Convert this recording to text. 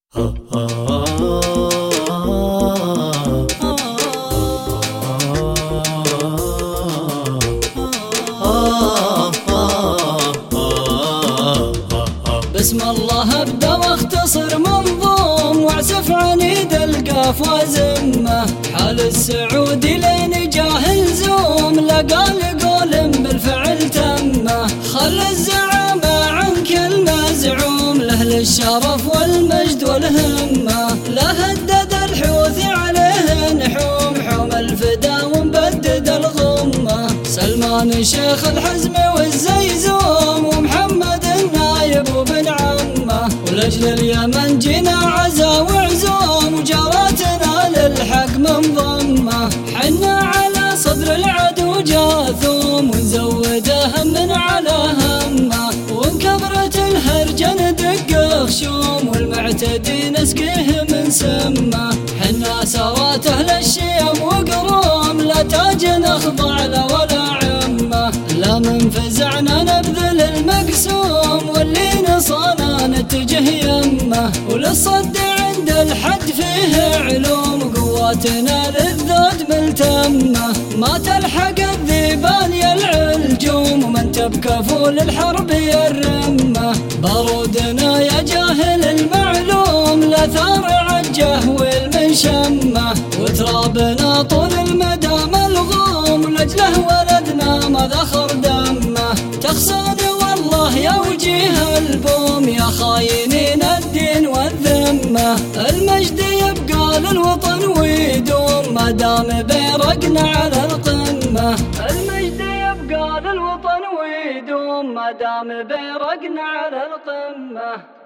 بسم الله ابدا واختصر منظوم واعزف عنيد القاف وزمه. حال السعودي لين جاه الزوم لقى لقول بالفعل تمه. خل الزعامة عن كل مزعوم لاهل الشرف والمجد والهمه. لا هدد الحوثي عليه نحوم حوم الفدا ومبدد الغمه. سلمان شيخ الحزم والزيزوم ومحمد النايب وبن عمه. ولأجل اليمن جينا عزا وعزوم وجاراتنا للحق منضمه. حنا على صدر العدو جاثوم ونزوده من على همه. وانكبرت الهرجة ندق خشوم والمعتدي نسقيه من سمه. حنا سوات اهل الشيم وقروم لا تاج نخضع له ولا عمه. لا من فزعنا نبذل المقسوم واللي نصانا نتجه يمه. وللصد عند الحد فيه علوم قواتنا للذود ملتمه. ما تلحق الذيبان يلعى الجوم ومن تبكفول الحرب يرمه. بارودنا يا جاهل المعلوم لا ثار عجه والمنشمه. وترابنا طول المدى ملغوم لاجله ولدنا ما ذخر دمه. تخصون والله يا وجيه البوم يا خاينين الدين والذمه. المجد يبقى للوطن ويدوم ما دام بيرقنا على القمه. المجد يبقى للوطن ويدوم ما دام بيرقنا على القمه.